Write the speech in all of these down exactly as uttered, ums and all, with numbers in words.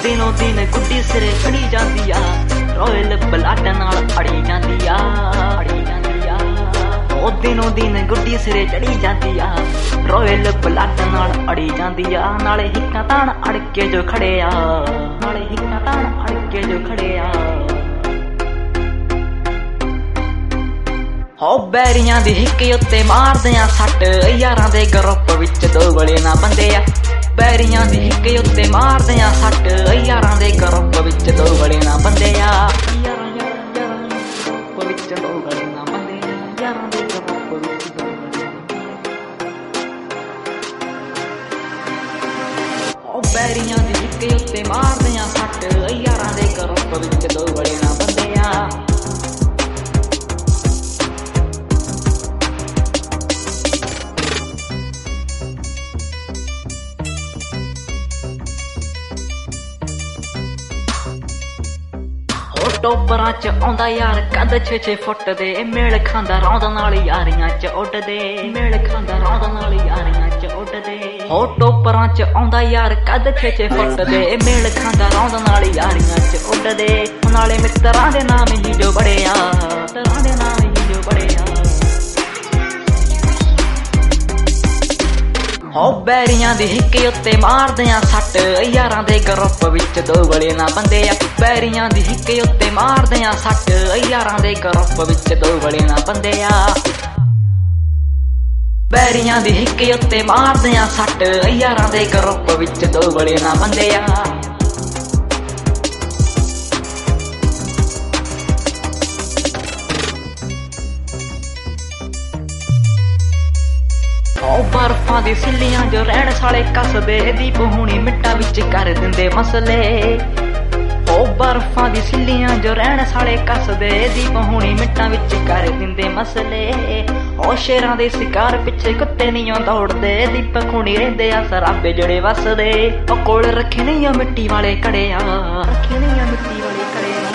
ਦਿਨੋਂ ਦਿਨ ਗੁੱਡੀ ਸਿਰੇ ਚੜੀ ਜਾਂਦੀ ਆ, ਰੋਇਲ ਬਲੱਡ ਨਾਲ ਅੜੀ ਜਾਂਦੀ ਆ, ਅੜੀ ਜਾਂਦੀ ਆ। ਉਹ ਦਿਨੋਂ ਦਿਨ ਗੁੱਡੀ ਸਿਰੇ ਚੜੀ ਜਾਂਦੀ ਆ, ਰੋਇਲ ਬਲੱਡ ਨਾਲ ਅੜੀ ਜਾਂਦੀ ਆ। ਨਾਲੇ ਹਿੱਕਾਂ ਤਾਣ ਅੜ ਕੇ ਜੋ ਖੜੇ ਆ, ਨਾਲੇ ਹਿੱਕਾਂ ਤਾਣ ਅੜ ਕੇ ਜੋ ਖੜੇ ਆ। ਹੋ ਬੈਰੀਆਂ ਦੀ ਹਿੱਕ ਉੱਤੇ ਮਾਰਦੇ ਆ ਸੱਟ, ਯਾਰਾਂ ਦੇ ਗਰੁੱਪ ਵਿੱਚ ਦੋ ਗਲੇ ਨਾ ਬੰਦੇ ਆ। ਬੈਰੀਆਂ ਦੀ ਹਿੱਕ ਉੱਤੇ ਮਾਰਦੇ ਆ ਸੱਟ, ਯਾਰਾਂ ਦੇ ਗਰੁੱਪ ਵਿੱਚ ਦੋ ਗਲੇ ਨਾ ਬੰਦੇ ਆ। ਯਾਰਾਂ ਯਾਰਾਂ ਯਾਰਾਂ ਵਿੱਚ ਦੋ ਗਲੇ ਨਾ ਬੰਦੇ ਆ, ਯਾਰਾਂ ਦੇ ਗਰੁੱਪ ਵਿੱਚ ਦੋ ਗਲੇ ਨਾ। ਹੋ ਬੈਰੀਆਂ ਦੀ ਹਿੱਕ ਉੱਤੇ ਮਾਰਦੇ ਆ ਸੱਟ, ਯਾਰਾਂ ਦੇ ਗਰੁੱਪ ਵਿੱਚ ਦੋ ਗਲੇ ਨਾ ਬੰਦੇ ਆ। ਟੋਪਰਾਂ ਚ ਆਉਂਦਾ ਯਾਰ ਕੱਦ ਛੇ ਛੇ ਫੁੱਟ ਦੇ, ਮੇਲ ਖਾਂਦਾ ਰੌਂਦ ਨਾਲ ਯਾਰੀਆਂ ਚ ਉੱਡਦੇ, ਮੇਲ ਖਾਂਦਾ ਰੌਂਦ ਨਾਲ ਯਾਰੀਆਂ ਚ ਉੱਡਦੇ। ਹੋ ਟੋਪਰਾਂ ਚ ਆਉਂਦਾ ਯਾਰ ਕੱਦ ਛੇ ਛੇ ਫੁੱਟ ਦੇ, ਮੇਲ ਖਾਂਦਾ ਰੌਂਦ ਨਾਲ ਯਾਰੀਆਂ ਚ ਉੱਡਦੇ। ਨਾਲੇ ਮਿੱਤਰਾਂ ਦੇ ਨਾਮ ਹੀ ਜੋ ਬੜਿਆ, ਮਿੱਤਰਾਂ ਦੇ ਨਾਮ ਹੀ ਜੋ ਬੜਿਆ। ਹੋ ਬੈਰੀਆਂ ਦੀ ਹਿੱਕ ਉੱਤੇ ਮਾਰਦੇ ਆ ਸੱਟ, ਯਾਰਾਂ ਦੇ ਗਰੁੱਪ ਵਿੱਚ ਦੋ ਗਲੇ ਨਾ ਬੰਦੇ ਆ। ਬੈਰੀਆਂ ਦੀ ਹਿੱਕ ਉੱਤੇ ਮਾਰਦੇ ਆ ਸੱਟ, ਯਾਰਾਂ ਦੇ ਗਰੁੱਪ ਵਿੱਚ ਦੋ ਗਲੇ ਨਾ ਬੰਦੇ ਆ। ਬੈਰੀਆਂ ਦੀ ਹਿੱਕ ਉੱਤੇ ਮਾਰਦੇ ਆ ਸੱਟ, ਯਾਰਾਂ ਦੇ ਗਰੁੱਪ ਵਿੱਚ ਦੋ ਗਲੇ ਨਾ ਬੰਦੇ ਆ। ਉਹ ਬਰਫਾਂ ਦੀ ਸਿੱਲੀਆਂ ਜੋ ਰਹਿਣ ਸਾਲੇ ਕਸਬੇ, ਦੀਪ ਹੁਣੀ ਮਿੱਟਾਂ ਵਿੱਚ ਕਰ ਦਿੰਦੇ ਮਸਲੇ। ਉਹ ਬਰਫਾਂ ਦੀ ਸਿੱਲੀਆਂ ਜੋ ਰਹਿਣ ਸਾਲੇ ਕਸਬੇ, ਦੀਪ ਹੁਣੀ ਮਿੱਟਾਂ ਵਿੱਚ ਕਰ ਦਿੰਦੇ ਮਸਲੇ। ਉਹ ਸ਼ੇਰਾਂ ਦੇ ਸ਼ਿਕਾਰ ਪਿੱਛੇ ਕੁੱਤੇ ਨਹੀਂ ਦੌੜਦੇ, ਦੀਪਕ ਹੁਣੀ ਰਹਿੰਦੇ ਆ ਸਰਾਬੇ ਜਿਹੜੇ ਵਸਦੇ। ਉਹ ਕੋਲ ਰੱਖੇ ਨਹੀਂ ਆ ਮਿੱਟੀ ਵਾਲੇ ਕੜੇ ਆ, ਰੱਖੇ ਨਹੀਂ ਆ ਮਿੱਟੀ ਵਾਲੇ ਕੜੇ ਆ।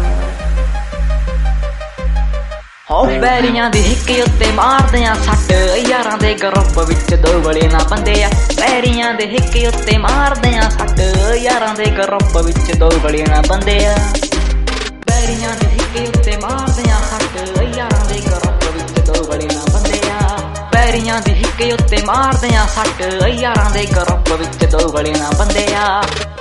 ਹੋ ਬੈਰੀਆਂ ਦੀ ਹਿੱਕ ਉੱਤੇ ਮਾਰਦੇ ਆ ਸੱਟ, ਯਾਰਾਂ ਦੇ ਗਰੁੱਪ ਵਿੱਚ ਦੋ ਗਲੇ ਨਾ ਬੰਦੇ ਆ। ਬੈਰੀਆਂ ਦੇ ਹਿੱਕ ਉੱਤੇ ਮਾਰਦੇ ਆ ਸੱਟ, ਯਾਰਾਂ ਦੇ ਗਰੁੱਪ ਵਿੱਚ ਦੋ ਗਲੇ ਨਾ ਬੰਦੇ ਆ। ਬੈਰੀਆਂ ਦੇ ਹਿੱਕ ਉੱਤੇ ਮਾਰਦੇ ਆ ਸੱਟ, ਯਾਰਾਂ ਦੇ ਗਰੁੱਪ ਵਿੱਚ ਦੋ ਗਲੇ ਨਾ ਬੰਦੇ ਆ। ਬੈਰੀਆਂ ਦੀ ਹਿੱਕ ਉੱਤੇ ਮਾਰਦੇ ਆ ਸੱਟ, ਯਾਰਾਂ ਦੇ ਗਰੁੱਪ ਵਿੱਚ ਦੋ ਗਲੇ ਨਾ ਬੰਦੇ ਆ।